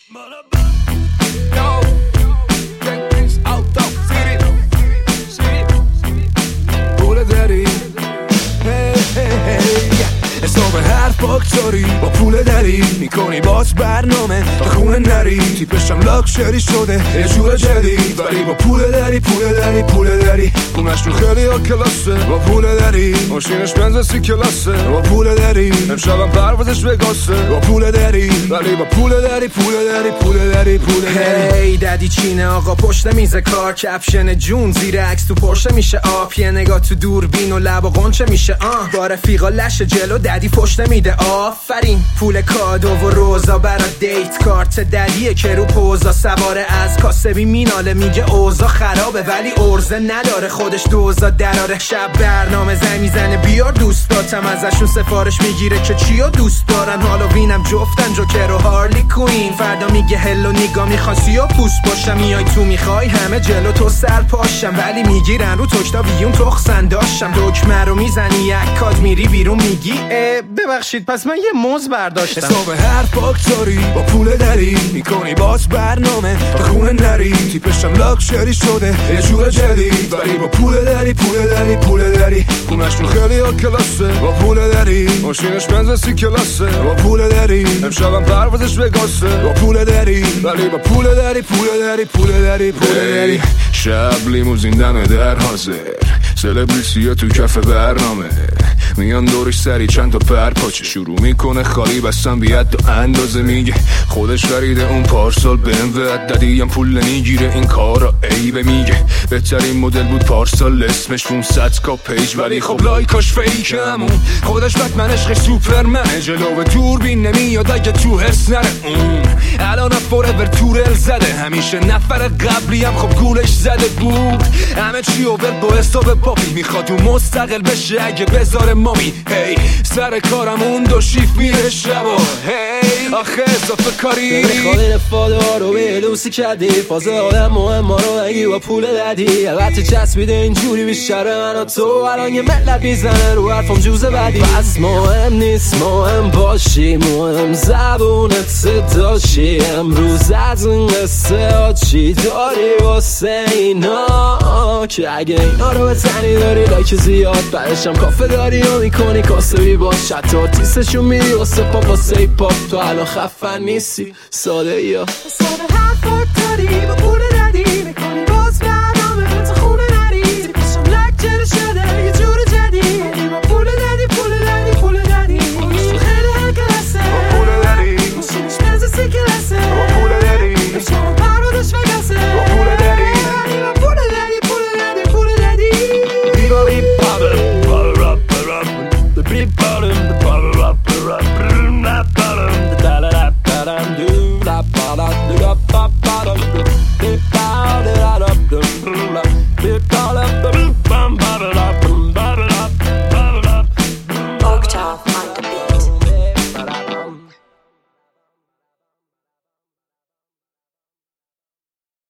حساب حرف باکتاری با پول دری میکنی باز برنامه تا خونه نری تیپشم لاکچری شده یه جور جدید ولی با پول دری خونش تو خیلی ها کلاسه با پول دری ماشینش بنز 30 کلاسه با پول دری امشبم پروازش وگاسه با پول دری ولی با پول دری هی ددی چینه آقا پشت میز کار کپشن جون زیر عکس تو پرشه میشه آب یه نگاه تو دوربین و لب و قنچه میشه با رفیقا لش جلو ددی پشت میده آفرین پول کادو و روزا برا دیت کارت ددیه که رو پوزا سواره از کاسبی میناله میگه اوزا خرابه ولی ارزه نداره خودش دوزا دراره شب برنامه زنگ میزنه بیار دوستاتم ازشون سفارش میگیره که چیو دوست دارن هالووینم جفتن جوکر و هارلی کوین فردا میگه هلو نیگا میخوان سیو پوست باشم میای تو میخوای همه جلو تو سر پاشم ولی میگیرن رو تکتا ویون تخسن داشتم دکمه رو میزنی یک کاد میری بیرون میگی ببخشید پس من یه موز برداشتم حساب حرف باکتاری با پول دری میکنی باز برنامه تا خونه نری تیپشم لاکچری شده یه جور جدید ولی با پول دری خونش تو خیلی ها کلاسه با پول دری ماشینش بنز 30 کلاسه با پول دری امشبم پروازش وگاسه با پول دری ولی با پول دری شب لیموزین دم در حاضر سلبریتی ها تو کف برنامه میان دورش سری چند تا پرپاچه شروع میکنه خالی بستن بیاد و اندازه میگه خودش خریده اون پارسال BMW ددیم پول نمیگیره این کارا عیبه میگه بهترین مدل بود پارسال اسمش 500 کا پیج ولی خب لایکاش فیکمون خودش بتمن عشق سوپرمنه جلو دوربین نمیاد اگه تو هرس نره اون الان فوراور تورل زده همیشه نفر قبلی هم خب گولش زده بود همه چی اوور با حساب پاپی میخواد اون مستقل بشه اگه بذاره مامی هی سر کارم اون دو شیف میره شبا هی آخه اضافه کاری میخوای رفاده ها رو به لوسی کردی فازه آدم مهم ما رو اگی با پول ددی البته چسبیده اینجوری بیشتر من و تو الان یه ملت میزنه رو حرفم جوزه بدی پس مهم نیست مهم باشی مهم زبونت داشی امروز از این قصه ها چی داری واسه اینا که اگه اینا رو بزنی داری لایک زیاد بعدشم کافه داری و میکنی کاسبی باش حتی تیستشون میری واسه پاپ واسه ای پاپ تو الان خفن نیستی ساده یا حساب حرف باکتاری با پول ددی میکنی باز برنامه تا خونه نری تیپشم لکچری شده یه جور جدید با پول ددی خونش تو خیلی ها کلاسه با پول ددی ماشینش بنز 30 کلاسه با پول ددی امشبم پروازش وگاسه با پول ددی Bottom,